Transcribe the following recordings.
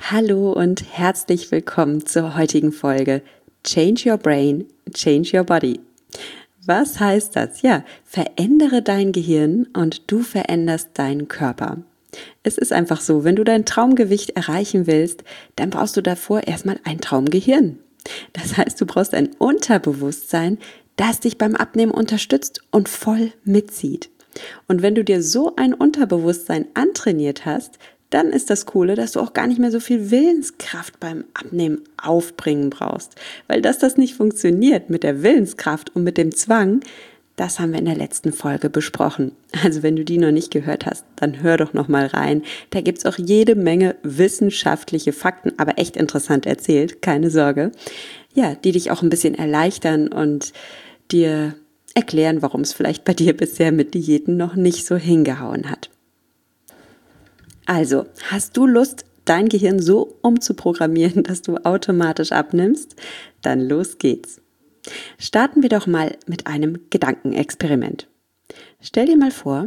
Hallo und herzlich willkommen zur heutigen Folge Change Your Brain, Change Your Body. Was heißt das? Ja, verändere dein Gehirn und du veränderst deinen Körper. Es ist einfach so, wenn du dein Traumgewicht erreichen willst, dann brauchst du davor erstmal ein Traumgehirn. Das heißt, du brauchst ein Unterbewusstsein, das dich beim Abnehmen unterstützt und voll mitzieht. Und wenn du dir so ein Unterbewusstsein antrainiert hast, dann ist das Coole, dass du auch gar nicht mehr so viel Willenskraft beim Abnehmen aufbringen brauchst. Weil dass das nicht funktioniert mit der Willenskraft und mit dem Zwang, das haben wir in der letzten Folge besprochen. Also wenn du die noch nicht gehört hast, dann hör doch noch mal rein. Da gibt's auch jede Menge wissenschaftliche Fakten, aber echt interessant erzählt, keine Sorge. Ja, die dich auch ein bisschen erleichtern und dir erklären, warum es vielleicht bei dir bisher mit Diäten noch nicht so hingehauen hat. Also, hast du Lust, dein Gehirn so umzuprogrammieren, dass du automatisch abnimmst? Dann los geht's. Starten wir doch mal mit einem Gedankenexperiment. Stell dir mal vor,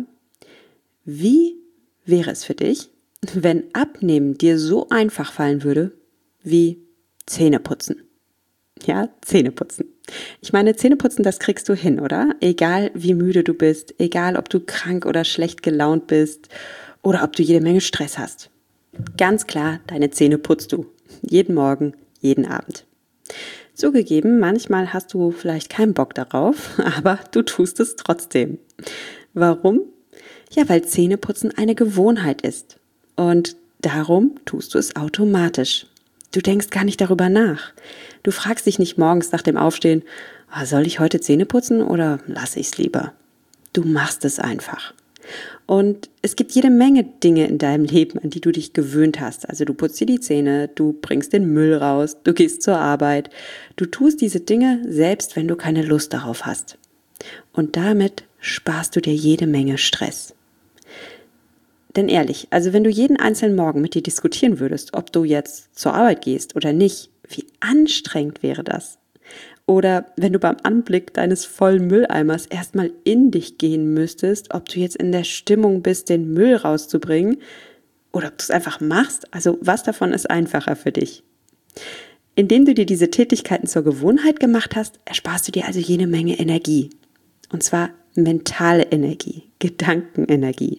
wie wäre es für dich, wenn Abnehmen dir so einfach fallen würde wie Zähneputzen? Ja, Zähneputzen. Ich meine, Zähneputzen, das kriegst du hin, oder? Egal wie müde du bist, egal ob du krank oder schlecht gelaunt bist oder ob du jede Menge Stress hast. Ganz klar, deine Zähne putzt du. Jeden Morgen, jeden Abend. Zugegeben, manchmal hast du vielleicht keinen Bock darauf, aber du tust es trotzdem. Warum? Ja, weil Zähneputzen eine Gewohnheit ist. Und darum tust du es automatisch. Du denkst gar nicht darüber nach. Du fragst dich nicht morgens nach dem Aufstehen, soll ich heute Zähne putzen oder lasse ich es lieber? Du machst es einfach. Und es gibt jede Menge Dinge in deinem Leben, an die du dich gewöhnt hast. Also du putzt dir die Zähne, du bringst den Müll raus, du gehst zur Arbeit. Du tust diese Dinge selbst, wenn du keine Lust darauf hast. Und damit sparst du dir jede Menge Stress. Denn ehrlich, also wenn du jeden einzelnen Morgen mit dir diskutieren würdest, ob du jetzt zur Arbeit gehst oder nicht, wie anstrengend wäre das? Oder wenn du beim Anblick deines vollen Mülleimers erstmal in dich gehen müsstest, ob du jetzt in der Stimmung bist, den Müll rauszubringen oder ob du es einfach machst, also was davon ist einfacher für dich? Indem du dir diese Tätigkeiten zur Gewohnheit gemacht hast, ersparst du dir also jede Menge Energie. Und zwar mentale Energie, Gedankenenergie.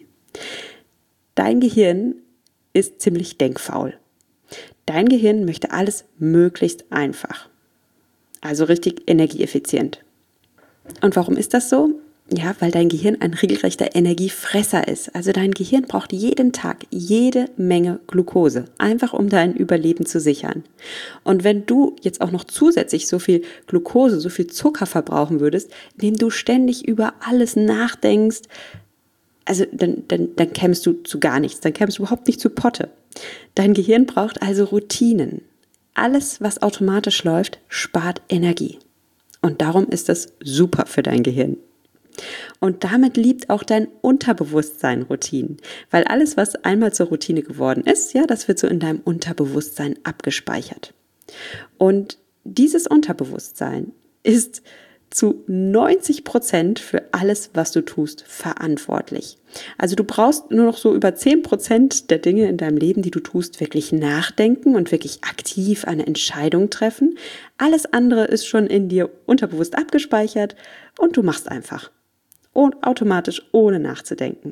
Dein Gehirn ist ziemlich denkfaul. Dein Gehirn möchte alles möglichst einfach. Also richtig energieeffizient. Und warum ist das so? Ja, weil dein Gehirn ein regelrechter Energiefresser ist. Also dein Gehirn braucht jeden Tag jede Menge Glucose, einfach um dein Überleben zu sichern. Und wenn du jetzt auch noch zusätzlich so viel Glucose, so viel Zucker verbrauchen würdest, indem du ständig über alles nachdenkst, also dann kämst du zu gar nichts, dann kämst du überhaupt nicht zu Potte. Dein Gehirn braucht also Routinen. Alles, was automatisch läuft, spart Energie. Und darum ist das super für dein Gehirn. Und damit liebt auch dein Unterbewusstsein Routinen. Weil alles, was einmal zur Routine geworden ist, ja, das wird so in deinem Unterbewusstsein abgespeichert. Und dieses Unterbewusstsein ist zu 90% für alles, was du tust, verantwortlich. Also du brauchst nur noch so über 10% der Dinge in deinem Leben, die du tust, wirklich nachdenken und wirklich aktiv eine Entscheidung treffen. Alles andere ist schon in dir unterbewusst abgespeichert und du machst einfach. Und automatisch, ohne nachzudenken.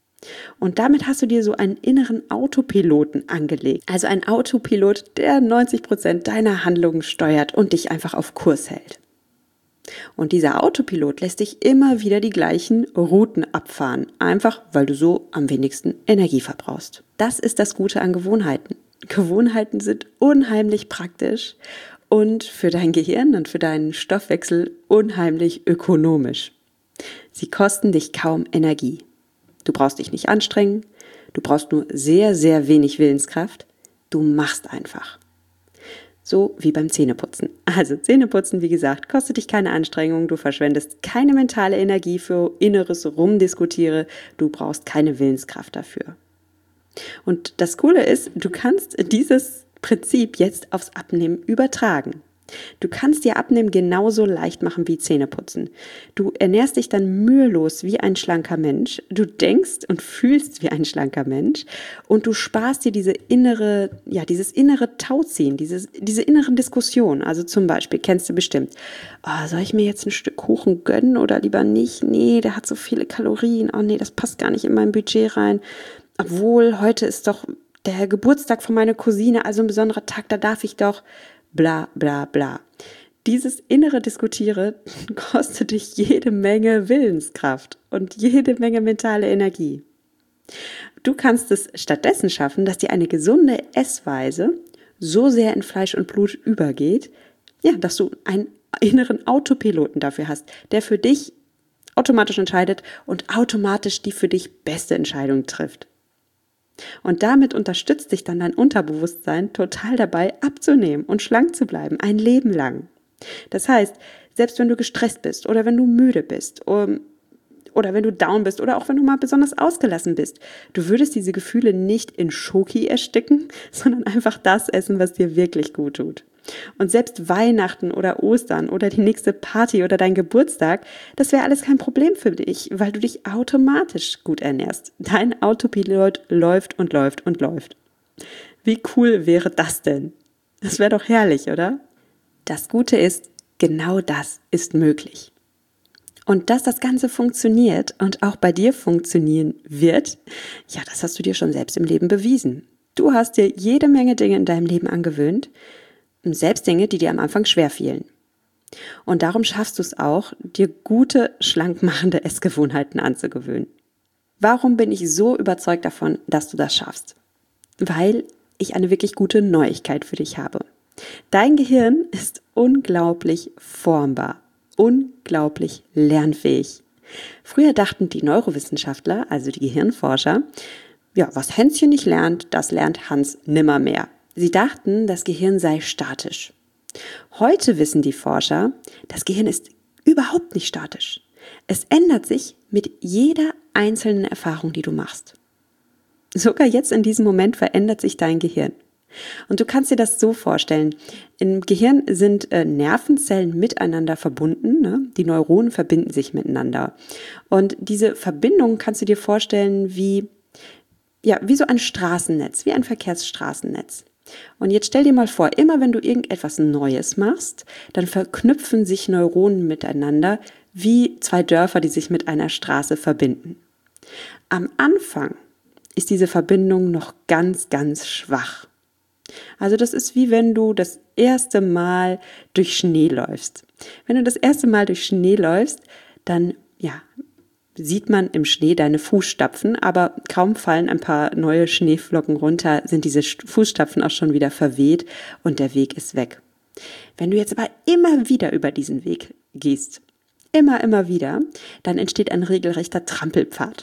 Und damit hast du dir so einen inneren Autopiloten angelegt. Also ein Autopilot, der 90% deiner Handlungen steuert und dich einfach auf Kurs hält. Und dieser Autopilot lässt dich immer wieder die gleichen Routen abfahren, einfach weil du so am wenigsten Energie verbrauchst. Das ist das Gute an Gewohnheiten. Gewohnheiten sind unheimlich praktisch und für dein Gehirn und für deinen Stoffwechsel unheimlich ökonomisch. Sie kosten dich kaum Energie. Du brauchst dich nicht anstrengen, du brauchst nur sehr, sehr wenig Willenskraft, du machst einfach. So wie beim Zähneputzen. Also Zähneputzen, wie gesagt, kostet dich keine Anstrengung, du verschwendest keine mentale Energie für inneres Rumdiskutiere, du brauchst keine Willenskraft dafür. Und das Coole ist, du kannst dieses Prinzip jetzt aufs Abnehmen übertragen. Du kannst dir Abnehmen genauso leicht machen wie Zähneputzen. Du ernährst dich dann mühelos wie ein schlanker Mensch, du denkst und fühlst wie ein schlanker Mensch und du sparst dir dieses innere Tauziehen, diese inneren Diskussionen. Also zum Beispiel, kennst du bestimmt, oh, soll ich mir jetzt ein Stück Kuchen gönnen oder lieber nicht? Nee, der hat so viele Kalorien, oh nee, das passt gar nicht in mein Budget rein. Obwohl, heute ist doch der Geburtstag von meiner Cousine, also ein besonderer Tag, da darf ich doch bla bla bla. Dieses innere Diskutiere kostet dich jede Menge Willenskraft und jede Menge mentale Energie. Du kannst es stattdessen schaffen, dass dir eine gesunde Essweise so sehr in Fleisch und Blut übergeht, ja, dass du einen inneren Autopiloten dafür hast, der für dich automatisch entscheidet und automatisch die für dich beste Entscheidung trifft. Und damit unterstützt dich dann dein Unterbewusstsein total dabei, abzunehmen und schlank zu bleiben, ein Leben lang. Das heißt, selbst wenn du gestresst bist oder wenn du müde bist oder wenn du down bist oder auch wenn du mal besonders ausgelassen bist, du würdest diese Gefühle nicht in Schoki ersticken, sondern einfach das essen, was dir wirklich gut tut. Und selbst Weihnachten oder Ostern oder die nächste Party oder dein Geburtstag, das wäre alles kein Problem für dich, weil du dich automatisch gut ernährst. Dein Autopilot läuft und läuft und läuft. Wie cool wäre das denn? Das wäre doch herrlich, oder? Das Gute ist, genau das ist möglich. Und dass das Ganze funktioniert und auch bei dir funktionieren wird, ja, das hast du dir schon selbst im Leben bewiesen. Du hast dir jede Menge Dinge in deinem Leben angewöhnt, selbst Dinge, die dir am Anfang schwer fielen. Und darum schaffst du es auch, dir gute, schlankmachende Essgewohnheiten anzugewöhnen. Warum bin ich so überzeugt davon, dass du das schaffst? Weil ich eine wirklich gute Neuigkeit für dich habe. Dein Gehirn ist unglaublich formbar, unglaublich lernfähig. Früher dachten die Neurowissenschaftler, also die Gehirnforscher, ja, was Hänschen nicht lernt, das lernt Hans nimmermehr. Sie dachten, das Gehirn sei statisch. Heute wissen die Forscher, das Gehirn ist überhaupt nicht statisch. Es ändert sich mit jeder einzelnen Erfahrung, die du machst. Sogar jetzt in diesem Moment verändert sich dein Gehirn. Und du kannst dir das so vorstellen, im Gehirn sind Nervenzellen miteinander verbunden, ne? Die Neuronen verbinden sich miteinander. Und diese Verbindung kannst du dir vorstellen wie so ein Straßennetz, wie ein Verkehrsstraßennetz. Und jetzt stell dir mal vor, immer wenn du irgendetwas Neues machst, dann verknüpfen sich Neuronen miteinander wie zwei Dörfer, die sich mit einer Straße verbinden. Am Anfang ist diese Verbindung noch ganz, ganz schwach. Also das ist wie wenn du das erste Mal durch Schnee läufst. Wenn du das erste Mal durch Schnee läufst, dann sieht man im Schnee deine Fußstapfen, aber kaum fallen ein paar neue Schneeflocken runter, sind diese Fußstapfen auch schon wieder verweht und der Weg ist weg. Wenn du jetzt aber immer wieder über diesen Weg gehst, immer wieder, dann entsteht ein regelrechter Trampelpfad.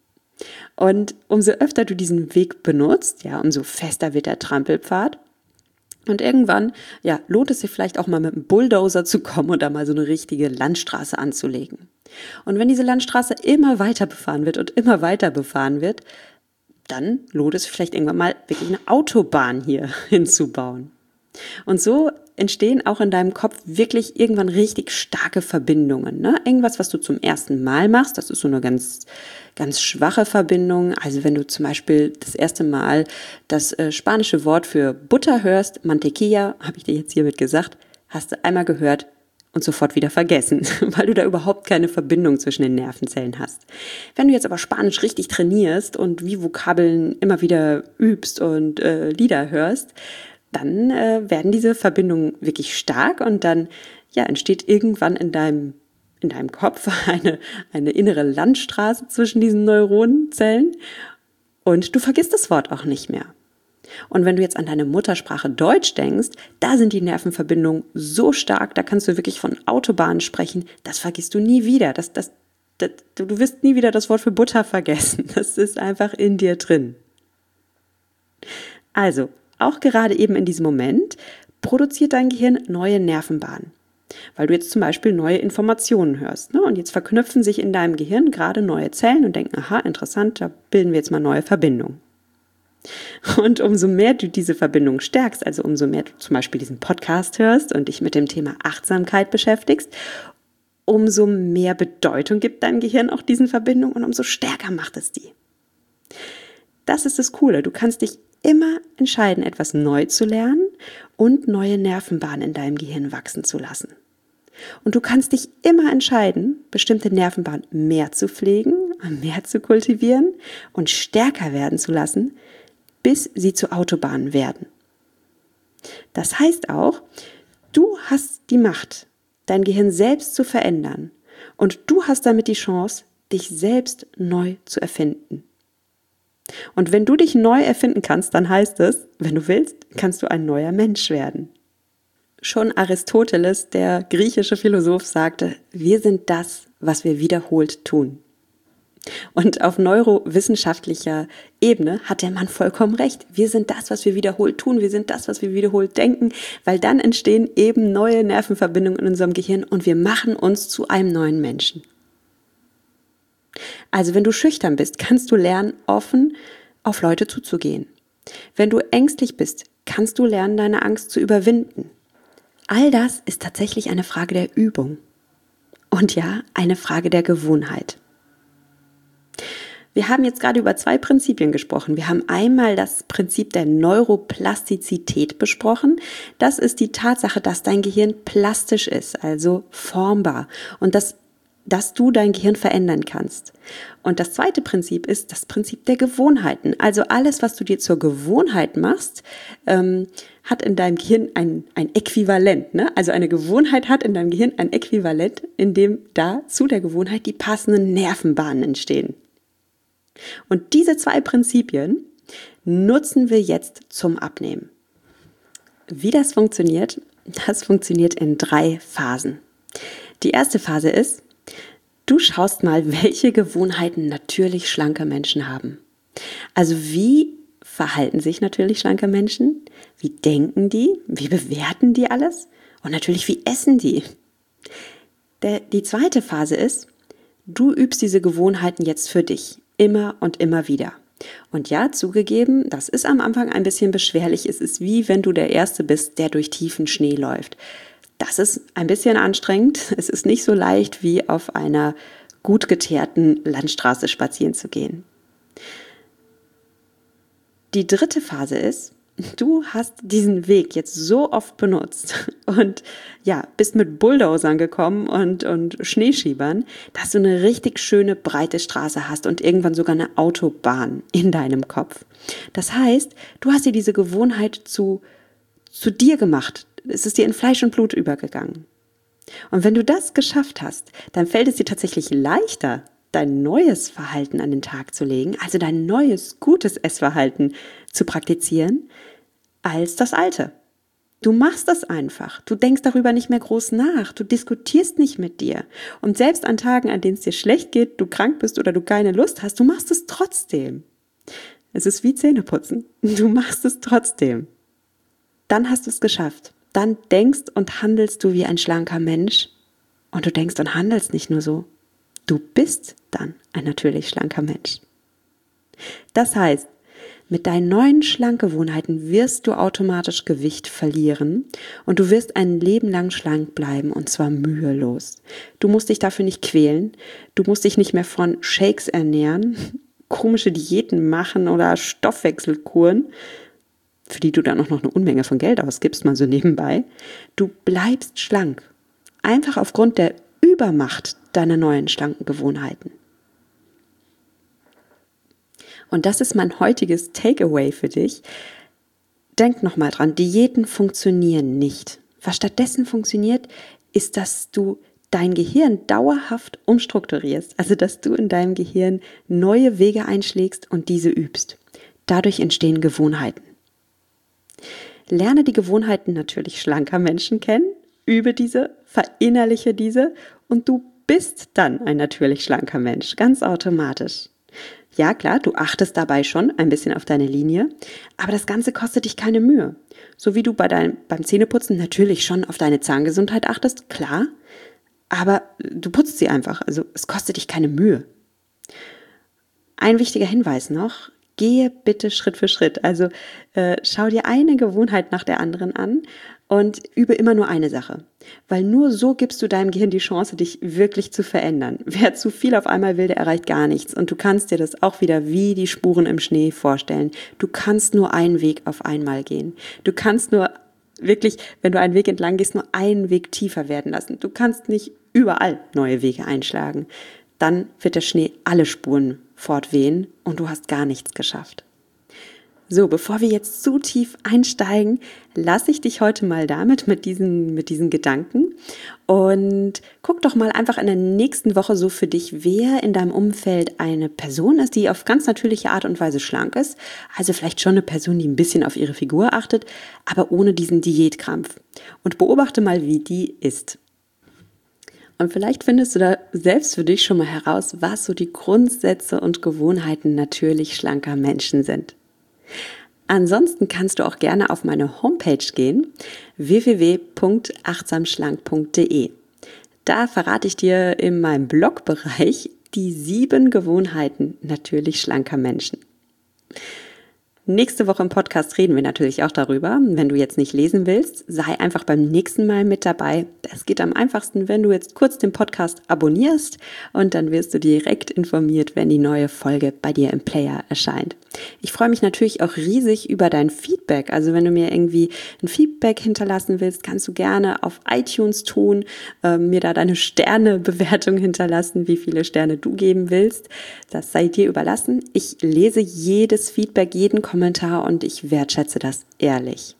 Und umso öfter du diesen Weg benutzt, umso fester wird der Trampelpfad. Und irgendwann, lohnt es sich vielleicht auch mal mit einem Bulldozer zu kommen und da mal so eine richtige Landstraße anzulegen. Und wenn diese Landstraße immer weiter befahren wird, dann lohnt es vielleicht irgendwann mal wirklich eine Autobahn hier hinzubauen. Und so entstehen auch in deinem Kopf wirklich irgendwann richtig starke Verbindungen. Ne? Irgendwas, was du zum ersten Mal machst, das ist so eine ganz, ganz schwache Verbindung. Also wenn du zum Beispiel das erste Mal das spanische Wort für Butter hörst, Mantequilla, habe ich dir jetzt hiermit gesagt, hast du einmal gehört und sofort wieder vergessen, weil du da überhaupt keine Verbindung zwischen den Nervenzellen hast. Wenn du jetzt aber Spanisch richtig trainierst und wie Vokabeln immer wieder übst und Lieder hörst, dann werden diese Verbindungen wirklich stark und dann entsteht irgendwann in deinem Kopf eine innere Landstraße zwischen diesen Neuronenzellen und du vergisst das Wort auch nicht mehr. Und wenn du jetzt an deine Muttersprache Deutsch denkst, da sind die Nervenverbindungen so stark, da kannst du wirklich von Autobahnen sprechen, das vergisst du nie wieder. Du wirst nie wieder das Wort für Butter vergessen. Das ist einfach in dir drin. Also, auch gerade eben in diesem Moment produziert dein Gehirn neue Nervenbahnen, weil du jetzt zum Beispiel neue Informationen hörst. Ne? Und jetzt verknüpfen sich in deinem Gehirn gerade neue Zellen und denken, aha, interessant, da bilden wir jetzt mal neue Verbindungen. Und umso mehr du diese Verbindung stärkst, also umso mehr du zum Beispiel diesen Podcast hörst und dich mit dem Thema Achtsamkeit beschäftigst, umso mehr Bedeutung gibt dein Gehirn auch diesen Verbindungen und umso stärker macht es die. Das ist das Coole. Du kannst dich immer entscheiden, etwas neu zu lernen und neue Nervenbahnen in deinem Gehirn wachsen zu lassen. Und du kannst dich immer entscheiden, bestimmte Nervenbahnen mehr zu pflegen, mehr zu kultivieren und stärker werden zu lassen, bis sie zu Autobahnen werden. Das heißt auch, du hast die Macht, dein Gehirn selbst zu verändern und du hast damit die Chance, dich selbst neu zu erfinden. Und wenn du dich neu erfinden kannst, dann heißt es, wenn du willst, kannst du ein neuer Mensch werden. Schon Aristoteles, der griechische Philosoph, sagte, wir sind das, was wir wiederholt tun. Und auf neurowissenschaftlicher Ebene hat der Mann vollkommen recht. Wir sind das, was wir wiederholt tun. Wir sind das, was wir wiederholt denken, weil dann entstehen eben neue Nervenverbindungen in unserem Gehirn und wir machen uns zu einem neuen Menschen. Also wenn du schüchtern bist, kannst du lernen, offen auf Leute zuzugehen. Wenn du ängstlich bist, kannst du lernen, deine Angst zu überwinden. All das ist tatsächlich eine Frage der Übung. Und ja, eine Frage der Gewohnheit. Wir haben jetzt gerade über 2 Prinzipien gesprochen. Wir haben einmal das Prinzip der Neuroplastizität besprochen. Das ist die Tatsache, dass dein Gehirn plastisch ist, also formbar und dass du dein Gehirn verändern kannst. Und das zweite Prinzip ist das Prinzip der Gewohnheiten. Also alles, was du dir zur Gewohnheit machst, hat in deinem Gehirn ein Äquivalent. Ne? Also eine Gewohnheit hat in deinem Gehirn ein Äquivalent, in dem da zu der Gewohnheit die passenden Nervenbahnen entstehen. Und diese 2 Prinzipien nutzen wir jetzt zum Abnehmen. Wie das funktioniert in 3 Phasen. Die erste Phase ist, du schaust mal, welche Gewohnheiten natürlich schlanke Menschen haben. Also wie verhalten sich natürlich schlanke Menschen? Wie denken die? Wie bewerten die alles? Und natürlich, wie essen die? Die zweite Phase ist, du übst diese Gewohnheiten jetzt für dich. Immer und immer wieder. Und ja, zugegeben, das ist am Anfang ein bisschen beschwerlich. Es ist wie wenn du der Erste bist, der durch tiefen Schnee läuft. Das ist ein bisschen anstrengend. Es ist nicht so leicht, wie auf einer gut geteerten Landstraße spazieren zu gehen. Die dritte Phase ist, du hast diesen Weg jetzt so oft benutzt und ja, bist mit Bulldozern gekommen und Schneeschiebern, dass du eine richtig schöne breite Straße hast und irgendwann sogar eine Autobahn in deinem Kopf. Das heißt, du hast dir diese Gewohnheit zu dir gemacht. Es ist dir in Fleisch und Blut übergegangen. Und wenn du das geschafft hast, dann fällt es dir tatsächlich leichter, dein neues Verhalten an den Tag zu legen, also dein neues, gutes Essverhalten zu praktizieren, als das alte. Du machst das einfach. Du denkst darüber nicht mehr groß nach. Du diskutierst nicht mit dir. Und selbst an Tagen, an denen es dir schlecht geht, du krank bist oder du keine Lust hast, du machst es trotzdem. Es ist wie Zähneputzen. Du machst es trotzdem. Dann hast du es geschafft. Dann denkst und handelst du wie ein schlanker Mensch. Und du denkst und handelst nicht nur so. Du bist dann ein natürlich schlanker Mensch. Das heißt, mit deinen neuen Schlankgewohnheiten wirst du automatisch Gewicht verlieren und du wirst ein Leben lang schlank bleiben und zwar mühelos. Du musst dich dafür nicht quälen, du musst dich nicht mehr von Shakes ernähren, komische Diäten machen oder Stoffwechselkuren, für die du dann auch noch eine Unmenge von Geld ausgibst, mal so nebenbei. Du bleibst schlank, einfach aufgrund der Übermacht deiner neuen schlanken Gewohnheiten. Und das ist mein heutiges Takeaway für dich. Denk nochmal dran, Diäten funktionieren nicht. Was stattdessen funktioniert, ist, dass du dein Gehirn dauerhaft umstrukturierst. Also, dass du in deinem Gehirn neue Wege einschlägst und diese übst. Dadurch entstehen Gewohnheiten. Lerne die Gewohnheiten natürlich schlanker Menschen kennen, übe diese, verinnerliche diese und du bist dann ein natürlich schlanker Mensch, ganz automatisch. Ja, klar, du achtest dabei schon ein bisschen auf deine Linie, aber das Ganze kostet dich keine Mühe. So wie du beim Zähneputzen natürlich schon auf deine Zahngesundheit achtest, klar, aber du putzt sie einfach, also es kostet dich keine Mühe. Ein wichtiger Hinweis noch, gehe bitte Schritt für Schritt. Also schau dir eine Gewohnheit nach der anderen an und übe immer nur eine Sache. Weil nur so gibst du deinem Gehirn die Chance, dich wirklich zu verändern. Wer zu viel auf einmal will, der erreicht gar nichts. Und du kannst dir das auch wieder wie die Spuren im Schnee vorstellen. Du kannst nur einen Weg auf einmal gehen. Du kannst nur wirklich, wenn du einen Weg entlang gehst, nur einen Weg tiefer werden lassen. Du kannst nicht überall neue Wege einschlagen. Dann wird der Schnee alle Spuren fortwehen und du hast gar nichts geschafft. So, bevor wir jetzt zu tief einsteigen, lasse ich dich heute mal damit mit diesen Gedanken und guck doch mal einfach in der nächsten Woche so für dich, wer in deinem Umfeld eine Person ist, die auf ganz natürliche Art und Weise schlank ist. Also vielleicht schon eine Person, die ein bisschen auf ihre Figur achtet, aber ohne diesen Diätkrampf. Und beobachte mal, wie die ist. Und vielleicht findest du da selbst für dich schon mal heraus, was so die Grundsätze und Gewohnheiten natürlich schlanker Menschen sind. Ansonsten kannst du auch gerne auf meine Homepage gehen, www.achtsamschlank.de. Da verrate ich dir in meinem Blogbereich die 7 Gewohnheiten natürlich schlanker Menschen. Nächste Woche im Podcast reden wir natürlich auch darüber. Wenn du jetzt nicht lesen willst, sei einfach beim nächsten Mal mit dabei. Das geht am einfachsten, wenn du jetzt kurz den Podcast abonnierst und dann wirst du direkt informiert, wenn die neue Folge bei dir im Player erscheint. Ich freue mich natürlich auch riesig über dein Feedback. Also wenn du mir irgendwie ein Feedback hinterlassen willst, kannst du gerne auf iTunes tun, mir da deine Sternebewertung hinterlassen, wie viele Sterne du geben willst. Das sei dir überlassen. Ich lese jedes Feedback, jeden Kommentar und ich wertschätze das ehrlich.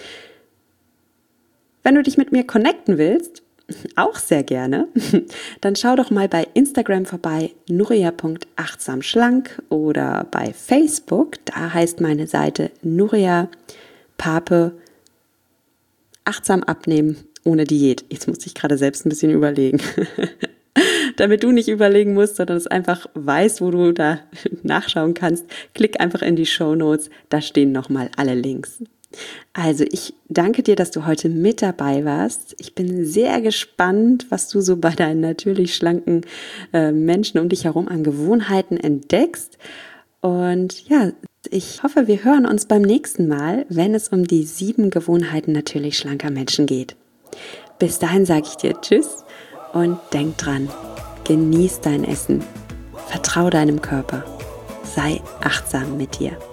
Wenn du dich mit mir connecten willst, auch sehr gerne, dann schau doch mal bei Instagram vorbei, nuria.achtsamschlank oder bei Facebook, da heißt meine Seite Nuria Pape achtsam abnehmen ohne Diät. Jetzt musste ich gerade selbst ein bisschen überlegen. Damit du nicht überlegen musst, sondern es einfach weißt, wo du da nachschauen kannst, klick einfach in die Shownotes, da stehen nochmal alle Links. Also ich danke dir, dass du heute mit dabei warst. Ich bin sehr gespannt, was du so bei deinen natürlich schlanken Menschen um dich herum an Gewohnheiten entdeckst. Und ja, ich hoffe, wir hören uns beim nächsten Mal, wenn es um die 7 Gewohnheiten natürlich schlanker Menschen geht. Bis dahin sage ich dir Tschüss und denk dran, genieß dein Essen, vertrau deinem Körper, sei achtsam mit dir.